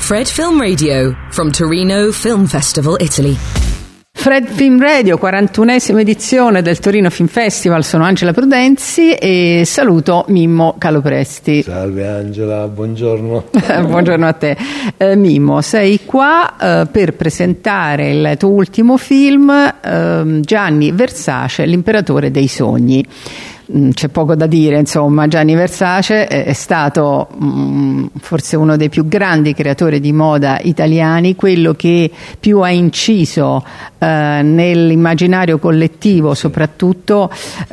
Fred Film Radio from Torino Film Festival, Italy. Fred Film Radio, 41esima edizione del Torino Film Festival. Sono Angela Prudenzi e saluto Mimmo Calopresti. Salve Angela, buongiorno. Buongiorno a te. Mimmo, sei qua per presentare il tuo ultimo film, Gianni Versace, l'imperatore dei sogni. C'è poco da dire, insomma. Gianni Versace è stato forse uno dei più grandi creatori di moda italiani, quello che più ha inciso nell'immaginario collettivo, soprattutto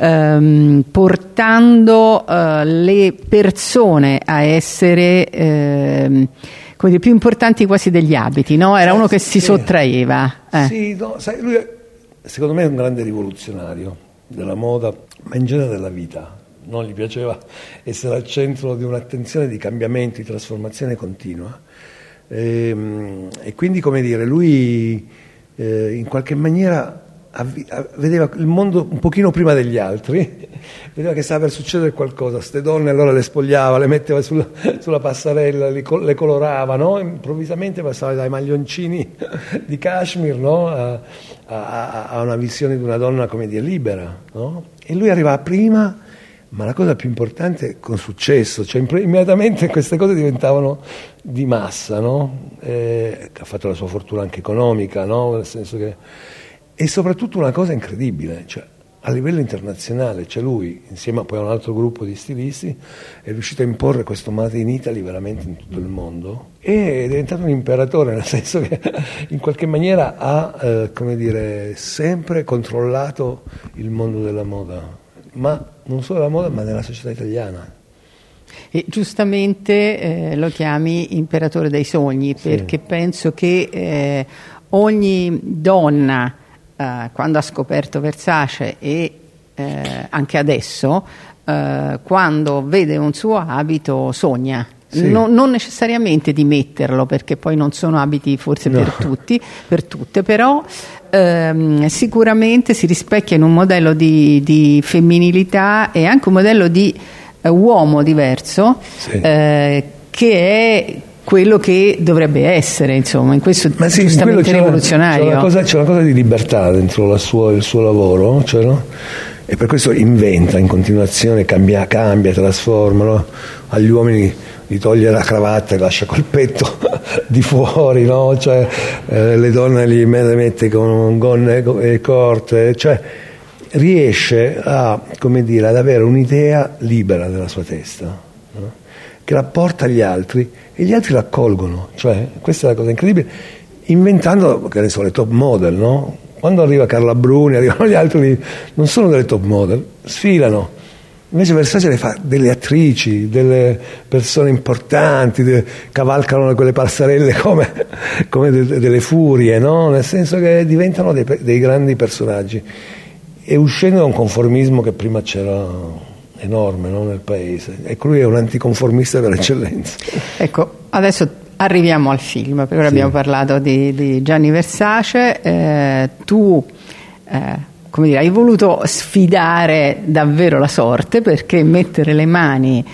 portando le persone a essere come dire, più importanti quasi degli abiti, no? Era uno che si sottraeva. Sì, no, sai, lui secondo me è un grande rivoluzionario della moda, ma in genere della vita. Non gli piaceva essere al centro di un'attenzione di cambiamento, di trasformazione continua. E quindi, come dire, lui in qualche maniera vedeva il mondo un pochino prima degli altri, vedeva che stava per succedere qualcosa. Queste donne allora le spogliava, le metteva sulla passerella, le colorava, no? Improvvisamente passava dai maglioncini di cashmere, no? a una visione di una donna, come dire, libera, no? E lui arrivava prima, ma la cosa più importante, con successo, cioè immediatamente queste cose diventavano di massa, no? Ha fatto la sua fortuna anche economica, no? Nel senso che, e soprattutto una cosa incredibile, cioè a livello internazionale, cioè lui insieme a poi a un altro gruppo di stilisti è riuscito a imporre questo Made in Italy veramente in tutto il mondo, e è diventato un imperatore, nel senso che in qualche maniera ha come dire, sempre controllato il mondo della moda, ma non solo la moda, ma nella società italiana. E giustamente lo chiami imperatore dei sogni, perché penso che ogni donna, quando ha scoperto Versace e anche adesso, quando vede un suo abito sogna. Sì. Non necessariamente di metterlo, perché poi non sono abiti forse per tutti, per tutte, però sicuramente si rispecchia in un modello di femminilità e anche un modello di uomo diverso, che è quello che dovrebbe essere, insomma, in questo giustamente rivoluzionario. C'è una cosa di libertà dentro il suo lavoro, cioè, no? E per questo inventa in continuazione, cambia, trasforma, no? Agli uomini gli toglie la cravatta e lascia col petto di fuori, no? Cioè, le donne le mette con gonne corte, cioè riesce come dire, ad avere un'idea libera della sua testa, no? Che la porta agli altri e gli altri la accolgono, cioè questa è la cosa incredibile, inventando, che ne so, le top model, no? Quando arriva Carla Bruni, arrivano gli altri, non sono delle top model, sfilano. Invece Versace le fa delle attrici, delle persone importanti, cavalcano quelle passerelle come delle furie, no? Nel senso che diventano dei grandi personaggi, e uscendo da un conformismo che prima c'era enorme, no? Nel paese. Ecco, lui è un anticonformista per eccellenza. Ecco, adesso arriviamo al film, perché ora abbiamo parlato di Gianni Versace. Tu come dire, hai voluto sfidare davvero la sorte, perché mettere le mani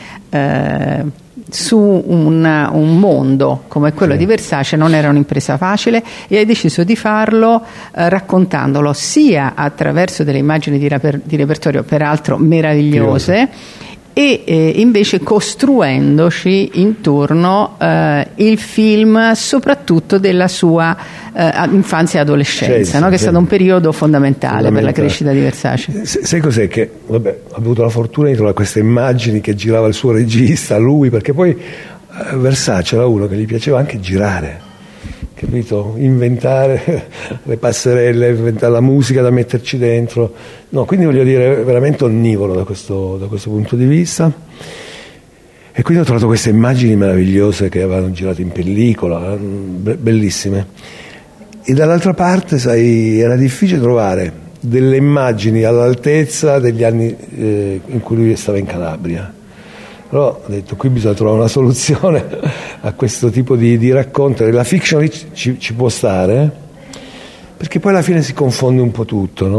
su un mondo come quello di Versace non era un'impresa facile, e hai deciso di farlo raccontandolo sia attraverso delle immagini di repertorio peraltro meravigliose, e invece costruendoci intorno il film soprattutto della sua infanzia e adolescenza, no? Che è stato un periodo fondamentale per la crescita di Versace. Sai cos'è? Che ho avuto la fortuna di trovare queste immagini che girava il suo regista, lui, perché poi Versace era uno che gli piaceva anche girare, capito? Inventare le passerelle, inventare la musica da metterci dentro, no, quindi voglio dire veramente onnivoro da questo punto di vista. E quindi ho trovato queste immagini meravigliose che avevano girato in pellicola, bellissime, e dall'altra parte, sai, era difficile trovare delle immagini all'altezza degli anni in cui lui stava in Calabria. Però ho detto, qui bisogna trovare una soluzione a questo tipo di racconto. La fiction ci può stare, perché poi alla fine si confonde un po' tutto, no?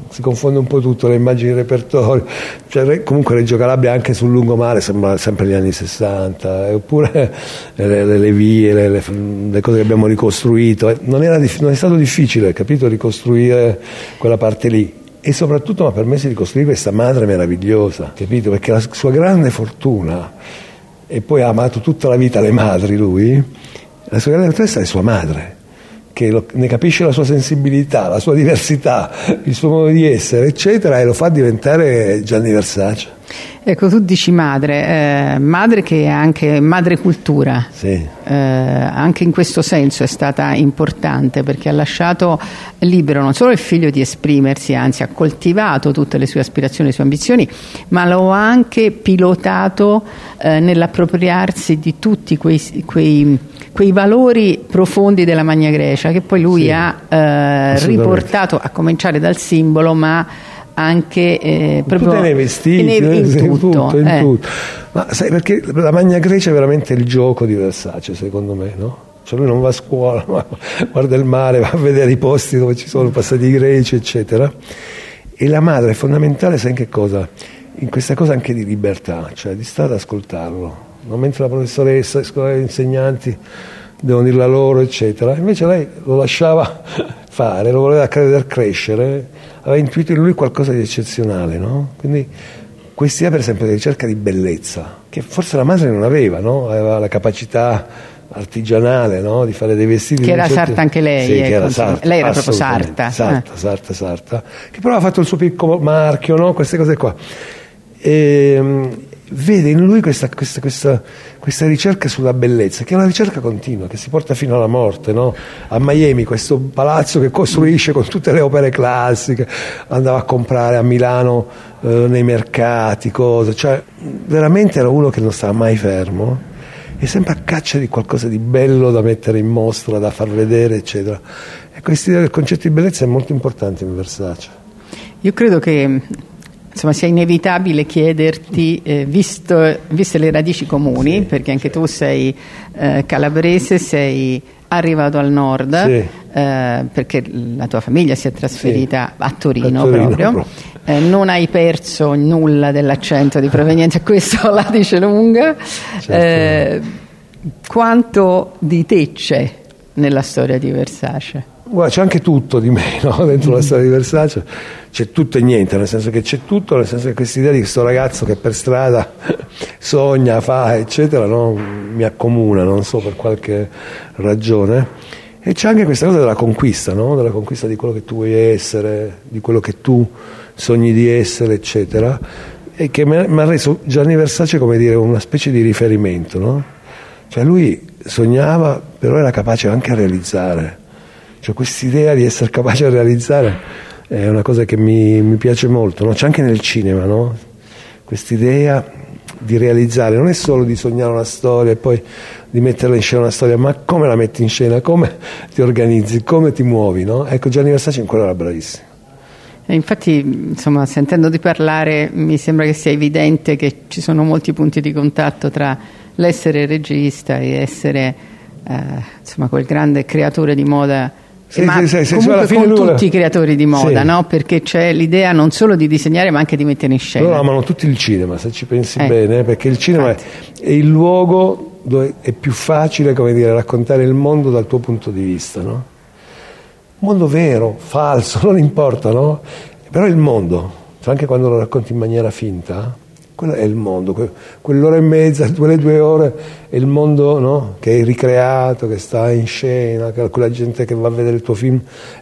si confonde un po' tutto, le immagini di repertorio, cioè, comunque Reggio Calabria anche sul lungomare sembra sempre gli anni 60, oppure le vie, le cose che abbiamo ricostruito, non è stato difficile, capito, ricostruire quella parte lì. E soprattutto mi ha permesso di costruire questa madre meravigliosa, capito? Perché la sua grande fortuna, e poi ha amato tutta la vita le madri lui, la sua grande fortuna è sua madre, che ne capisce la sua sensibilità, la sua diversità, il suo modo di essere, eccetera, e lo fa diventare Gianni Versace. Ecco, tu dici madre, madre che è anche madre cultura, sì. Anche in questo senso è stata importante, perché ha lasciato libero non solo il figlio di esprimersi, anzi ha coltivato tutte le sue aspirazioni, le sue ambizioni, ma lo ha anche pilotato nell'appropriarsi di tutti quei valori profondi della Magna Grecia, che poi lui ha riportato, a cominciare dal simbolo, ma anche proprio nei vestiti, in tutto. Ma sai, perché la Magna Grecia è veramente il gioco di Versace, secondo me, no? Cioè lui non va a scuola, ma guarda il mare, va a vedere i posti dove ci sono passati i greci, eccetera. E la madre è fondamentale, sai in che cosa? In questa cosa anche di libertà, cioè di stare ad ascoltarlo, no? Mentre la professoressa, gli insegnanti devono dirla loro, eccetera, invece lei lo lasciava fare, lo voleva vedere crescere, aveva intuito in lui qualcosa di eccezionale, no? Quindi quest'idea, per esempio, di ricerca di bellezza, che forse la madre non aveva, no? Aveva la capacità artigianale, no? Di fare dei vestiti. Che era sarta anche lei. Sì, che era sarta, lei era proprio sarta. Sarta, che però aveva fatto il suo piccolo marchio, no? Queste cose qua. Vede in lui questa ricerca sulla bellezza, che è una ricerca continua, che si porta fino alla morte, no? A Miami, questo palazzo che costruisce con tutte le opere classiche, andava a comprare a Milano nei mercati, cose, cioè veramente era uno che non stava mai fermo e sempre a caccia di qualcosa di bello da mettere in mostra, da far vedere, eccetera. E questa idea del concetto di bellezza è molto importante in Versace. Io credo che insomma sia inevitabile chiederti, viste le radici comuni, sì, perché anche tu sei calabrese, sei arrivato al nord, sì, perché la tua famiglia si è trasferita, sì, a Torino proprio. Non hai perso nulla dell'accento di provenienza, questo la dice lunga. Certo. Quanto di te c'è nella storia di Versace? Guarda, c'è anche tutto di me, no? Dentro la storia di Versace c'è tutto e niente, nel senso che c'è tutto, nel senso che questa idea di questo ragazzo che per strada sogna, fa, eccetera, no? Mi accomuna, non so, per qualche ragione. E c'è anche questa cosa della conquista, no? Della conquista di quello che tu vuoi essere, di quello che tu sogni di essere, eccetera, e che mi ha reso Gianni Versace, come dire, una specie di riferimento, no? Cioè lui sognava, però era capace anche a realizzare. Cioè quest'idea di essere capace a realizzare è una cosa che mi piace molto, no? C'è anche nel cinema, no? Quest'idea di realizzare, non è solo di sognare una storia e poi di metterla in scena una storia, ma come la metti in scena, come ti organizzi, come ti muovi, no? Ecco, Gianni Versace in quello era bravissimo. E infatti, insomma, sentendoti parlare mi sembra che sia evidente che ci sono molti punti di contatto tra l'essere regista e essere insomma quel grande creatore di moda. Sì, ma sì, comunque con tutti i creatori di moda, sì, no? Perché c'è l'idea non solo di disegnare ma anche di mettere in scena. Loro amano tutti il cinema, se ci pensi bene, perché il cinema è il luogo dove è più facile, come dire, raccontare il mondo dal tuo punto di vista, no? Mondo vero, falso, non importa, no? Però il mondo, cioè anche quando lo racconti in maniera finta, quello è il mondo, quell'ora e mezza, quelle 2 ore è il mondo, no? Che è ricreato, che sta in scena, quella gente che va a vedere il tuo film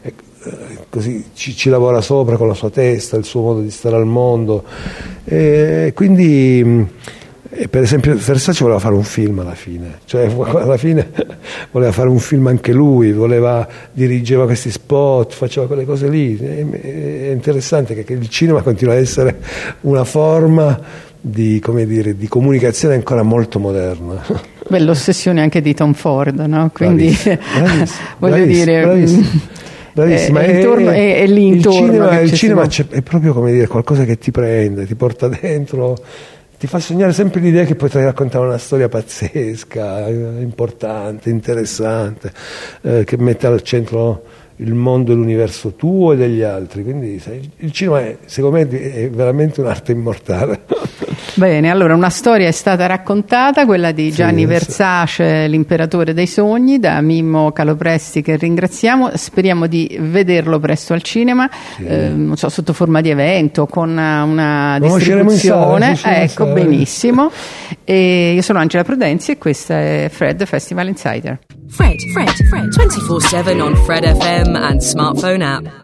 così ci lavora sopra con la sua testa, il suo modo di stare al mondo, e quindi per esempio Versace voleva fare un film alla fine, cioè alla fine voleva fare un film anche lui, dirigeva questi spot, faceva quelle cose lì. È interessante che il cinema continua ad essere una forma di, come dire, di comunicazione ancora molto moderna. Beh, l'ossessione anche di Tom Ford, no? Quindi voglio dire, bravissima. È lì intorno. Il cinema è proprio, come dire, qualcosa che ti prende, ti porta dentro, ti fa sognare sempre l'idea che potrai raccontare una storia pazzesca, importante, interessante, che mette al centro il mondo e l'universo tuo e degli altri. Quindi il cinema secondo me è veramente un'arte immortale. Bene, allora una storia è stata raccontata, quella di Gianni Versace, l'imperatore dei sogni, da Mimmo Calopresti, che ringraziamo. Speriamo di vederlo presto al cinema, non so, sotto forma di evento, con una distribuzione. Ecco, benissimo. E io sono Angela Prudenzi e questa è Fred Festival Insider. Fred 24/7 on Fred FM and smartphone app.